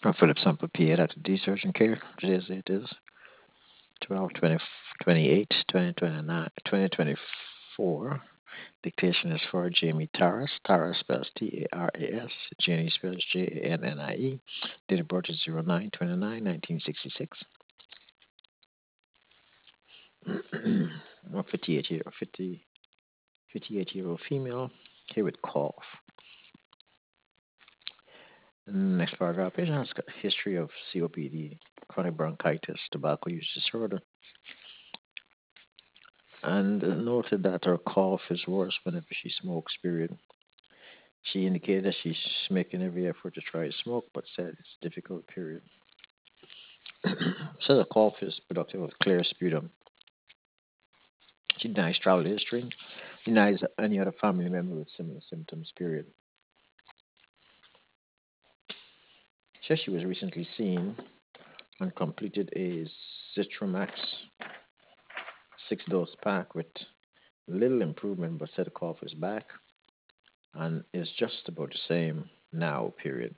Philip Sample PA Dr. D Surgeon Care. Today's date is 12 28 2029 2024. Dictation is for Jamie Taras. Taras spells Taras. Jenny spells Jannie. Date of birth is 09/29/1966. 58-year-old female here with cough. Next paragraph. Patient has got a history of COPD, chronic bronchitis, tobacco use disorder, and noted that her cough is worse whenever she smokes, period. She indicated that she's making every effort to try to smoke, but said it's difficult, period. Says the cough is productive of clear sputum. She denies travel history, denies any other family member with similar symptoms, period. Says she was recently seen and completed a Zitromax 6-dose pack with little improvement, but said the cough is back and is just about the same now, period.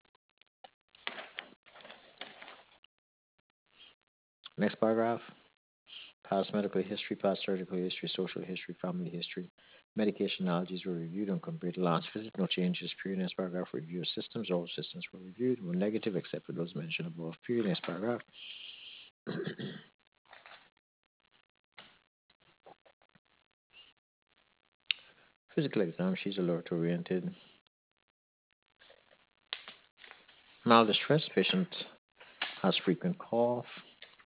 Next paragraph. Past medical history, past surgical history, social history, family history. Medication allergies were reviewed and compared to last visit. No changes, period. Next paragraph. Review of systems. All systems were reviewed. Were negative except for those mentioned above, period. Next paragraph. Physical exam. She's alert oriented. Mild distress. Patient has frequent cough.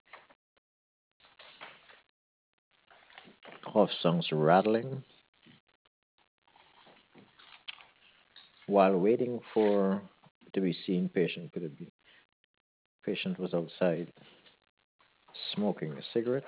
Cough sounds rattling. While waiting for to be seen, patient was outside smoking a cigarette.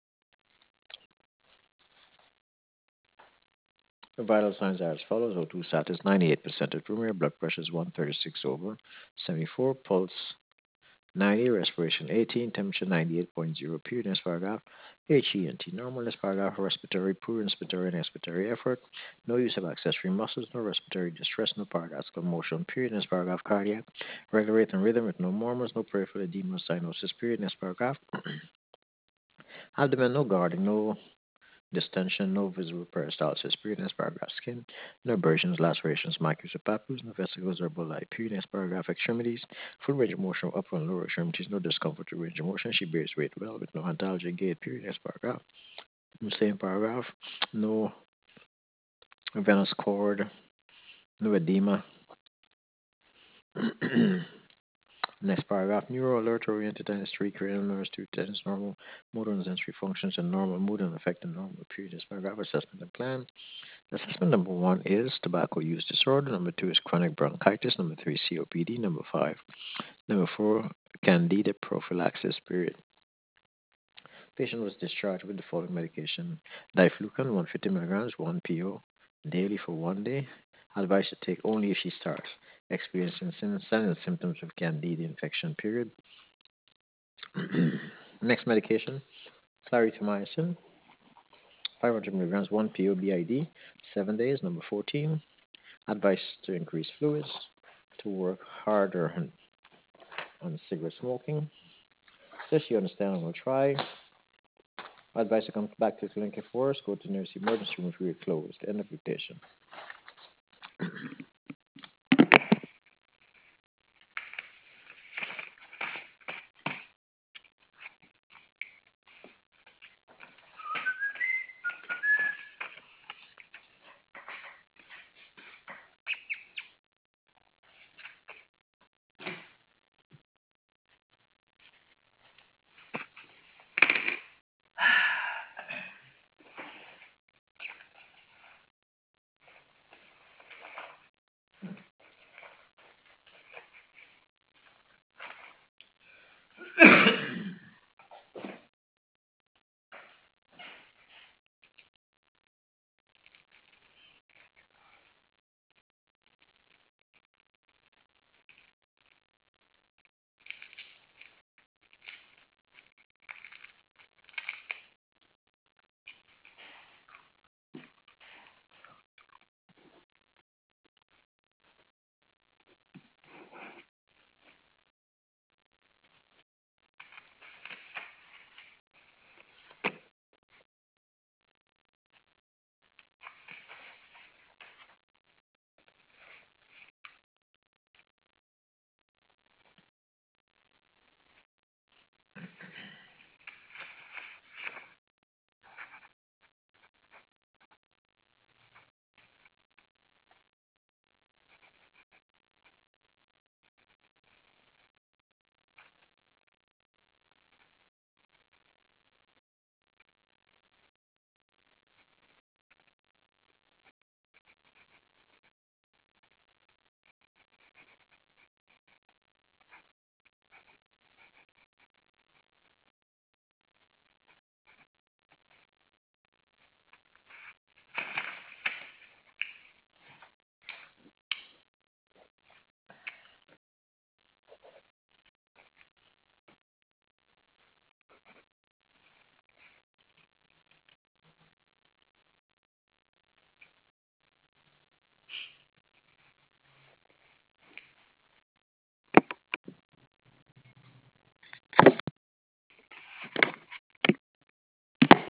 The vital signs are as follows: O2 status 98% at room air, blood pressure is 136/74, pulse 90, respiration 18, temperature 98.0, period. Next paragraph. HENT normal. Next paragraph. Respiratory, poor inspiratory and expiratory effort. No use of accessory muscles, no respiratory distress, no paradoxical motion, period. Next paragraph. Cardiac, regular rate and rhythm with no murmurs, no peripheral edema cyanosis, period. Next paragraph. Abdomen, no guarding, no distension, no visible peristalsis, period. Next paragraph. Skin, no abrasions, lacerations, maculae, or papules, no vesicles or bulli, period. Next paragraph. Extremities, full range of motion of upper and lower extremities, no discomfort or range of motion. She bears weight well with no antalgia gait, period. Next paragraph. In the same paragraph, no venous cord, no edema. Next paragraph. Neuro alert oriented tinnitus 3, cranial nerves 2, tennis normal, motor and sensory functions and normal, mood and affect and normal, period. Next paragraph. Assessment and plan. Assessment number 1 is tobacco use disorder. Number 2 is chronic bronchitis. Number 3, COPD. Number 5. Number 4, candida prophylaxis, period. Patient was discharged with the following medication: diflucan 150 milligrams, 1 PO daily for 1 day. Advised to take only if she starts experiencing signs and symptoms of candida infection, period. Next medication, clarithromycin 500 milligrams, 1 PO BID, 7 days. Number 14. Advice to increase fluids, to work harder on cigarette smoking. Says she understand and will try. Advice to come back to the clinic for us. Go to nurse emergency room if you're closed. End of dictation.